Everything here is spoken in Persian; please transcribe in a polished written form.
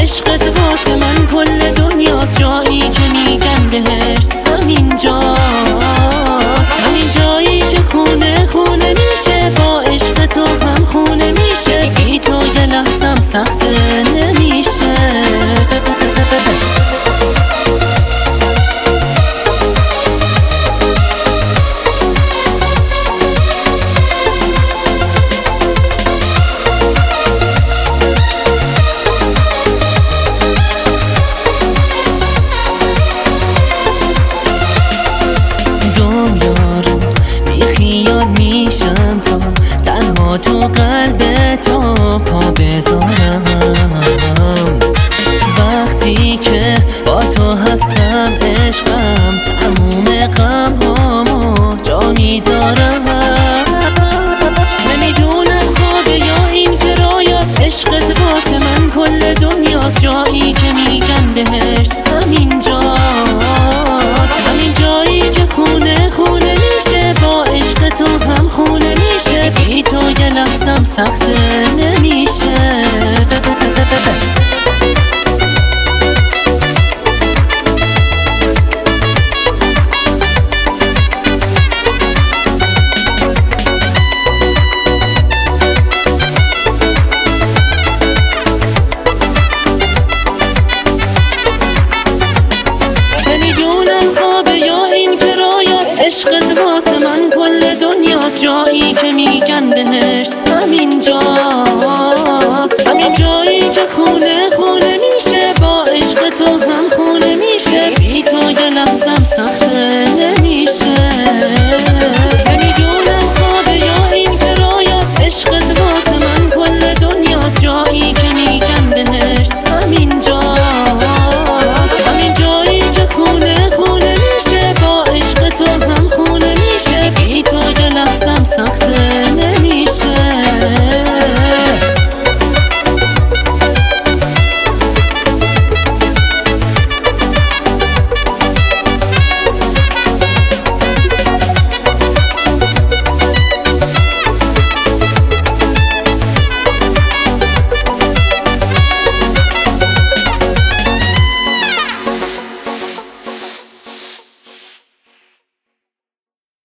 عشقت واسه من کل دنیاست، جایی که میگن بهشت همینجاست. همین جایی که خونه خونه میشه، با عشق تو هم خونه میشه، بی تو یه لحظم سخته نمیشه. میشم تا تنها تو قلب تو پا بذارم، وقتی که با تو هستم عشقم تموم غم هامو جا میذارم. نمیدونم خوابه یا این که رایاست، عشقت واسه من کل دنیاست، جایی که میگن بهشت همینجاست. همین جایی که خونه خونه میشه، با عشق تو هم خونه میشه، بی تو یه لحظم سخته نمیشه. عشقت واسه من کل دنیاست، جایی که میگن بهشت همینجاست.